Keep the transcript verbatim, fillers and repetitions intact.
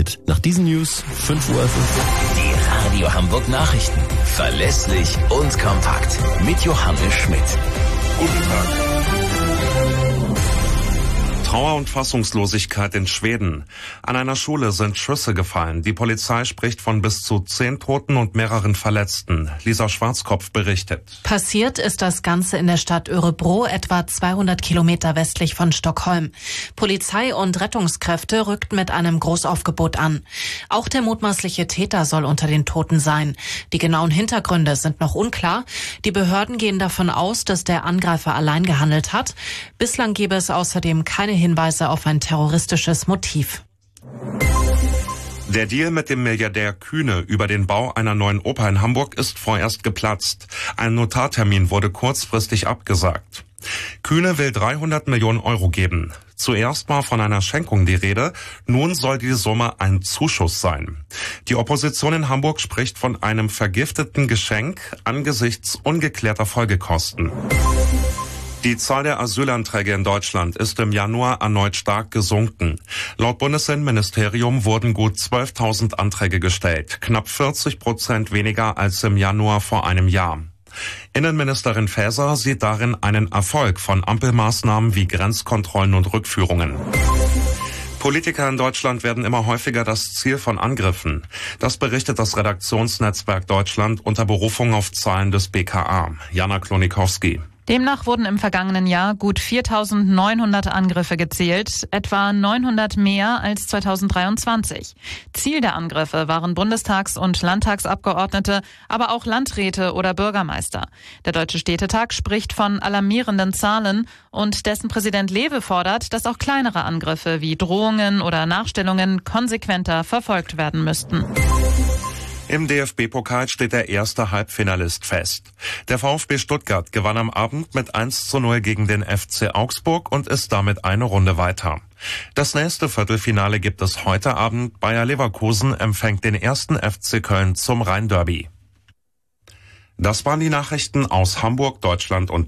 wird. Nach diesen News fünf Uhr. Die Radio Hamburg Nachrichten. Verlässlich und kompakt. Mit Johannes Schmidt. Guten Tag. Trauer und Fassungslosigkeit in Schweden. An einer Schule sind Schüsse gefallen. Die Polizei spricht von bis zu zehn Toten und mehreren Verletzten. Lisa Schwarzkopf berichtet. Passiert ist das Ganze in der Stadt Örebro, etwa zweihundert Kilometer westlich von Stockholm. Polizei und Rettungskräfte rückten mit einem Großaufgebot an. Auch der mutmaßliche Täter soll unter den Toten sein. Die genauen Hintergründe sind noch unklar. Die Behörden gehen davon aus, dass der Angreifer allein gehandelt hat. Bislang gebe es außerdem keine Hinweise auf ein terroristisches Motiv. Der Deal mit dem Milliardär Kühne über den Bau einer neuen Oper in Hamburg ist vorerst geplatzt. Ein Notartermin wurde kurzfristig abgesagt. Kühne will dreihundert Millionen Euro geben. Zuerst war von einer Schenkung die Rede, nun soll die Summe ein Zuschuss sein. Die Opposition in Hamburg spricht von einem vergifteten Geschenk angesichts ungeklärter Folgekosten. Die Zahl der Asylanträge in Deutschland ist im Januar erneut stark gesunken. Laut Bundesinnenministerium wurden gut zwölftausend Anträge gestellt, knapp vierzig Prozent weniger als im Januar vor einem Jahr. Innenministerin Faeser sieht darin einen Erfolg von Ampelmaßnahmen wie Grenzkontrollen und Rückführungen. Politiker in Deutschland werden immer häufiger das Ziel von Angriffen. Das berichtet das Redaktionsnetzwerk Deutschland unter Berufung auf Zahlen des B K A. Jana Klonikowski. Demnach wurden im vergangenen Jahr gut viertausendneunhundert Angriffe gezählt, etwa neunhundert mehr als zweitausenddreiundzwanzig. Ziel der Angriffe waren Bundestags- und Landtagsabgeordnete, aber auch Landräte oder Bürgermeister. Der Deutsche Städtetag spricht von alarmierenden Zahlen und dessen Präsident Lewe fordert, dass auch kleinere Angriffe wie Drohungen oder Nachstellungen konsequenter verfolgt werden müssten. Im D F B-Pokal steht der erste Halbfinalist fest. Der VfB Stuttgart gewann am Abend mit eins zu null gegen den F C Augsburg und ist damit eine Runde weiter. Das nächste Viertelfinale gibt es heute Abend. Bayer Leverkusen empfängt den ersten F C Köln zum Rhein-Derby. Das waren die Nachrichten aus Hamburg, Deutschland und